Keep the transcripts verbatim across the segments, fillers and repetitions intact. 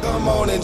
Come on and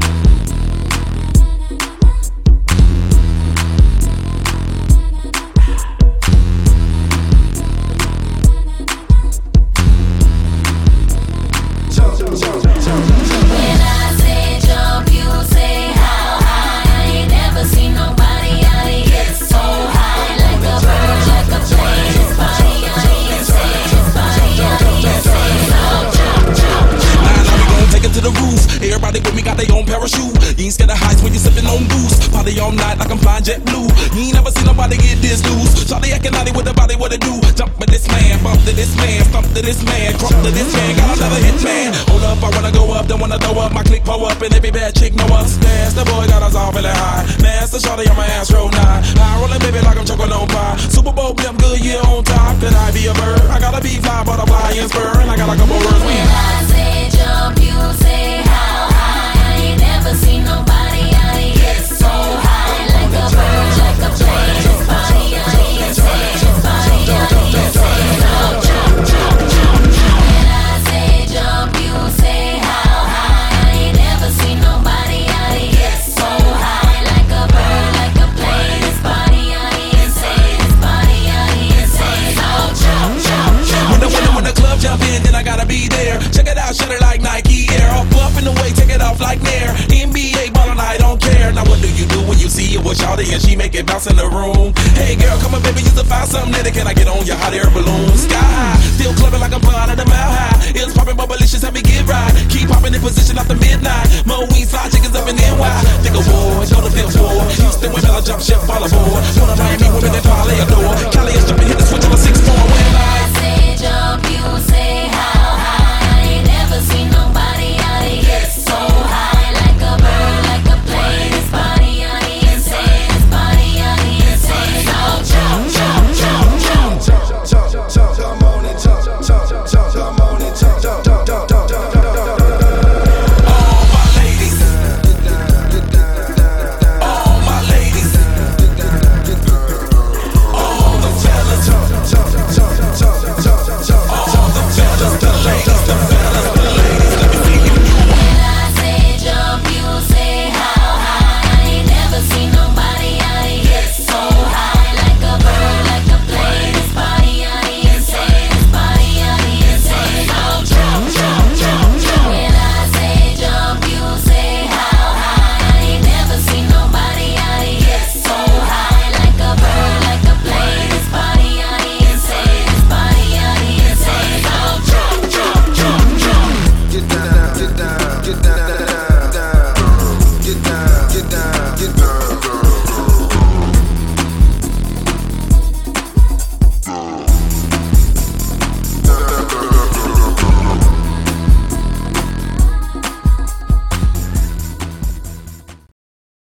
jump, jump, jump, jump, jump. When I say jump, you say how high. I ain't never seen nobody out here so high. Like a bird, like a plane. This body out here insane. This body out here insane. So jump, jump, jump. Nah, now we gon' take it to the roof. Everybody with me got their own parachute. You ain't scared of heights when you sippin' on booze. Party all night like I'm flying jet blue. You ain't never seen nobody get this loose. Shawty acting naughty with the body, what it do? Jump with this man, bump to this man, stump to this man, crump to this man. Got another hit man. Hold up, I wanna go up, don't wanna throw up. My click pull up and every bad chick know us. Dance, the boy got us all feeling high. Master Shawty on my Astro nine. High rollin' baby like I'm chocolate on pie. Super Bowl blimp, good year on top. Could I be a bird? I gotta be fly, butterfly and spur. And I got a couple words. When I say jump, you say how high. I ain't never seen nobody out here so high. Like a bird, like a plane. This body out here insane. This body out here insane. So jump, jump, jump. When I say jump, you say how high. I ain't never seen nobody out here so high. Like a bird, like a plane. This body out here insane. This body out here insane. So jump, jump, jump. When the, when, the, when the club jump in, then I gotta be there. Check it out, shut it like Nike Air. Off up in the way, take it off like Nair. N B A ballin', I don't care. Now what do you do when you see it with Shawty and she make it bounce in the room? Hey girl, come on baby, you to find something that can I get on your hot air balloon? Sky high, still clubbing like I'm flying at a mile high. It's popping, but malicious, have me get right. Keep popping in position after midnight. Mo weed, fly chickens up in N Y. Think of war, go to fifth floor. Houston women, I jump ship, fall aboard.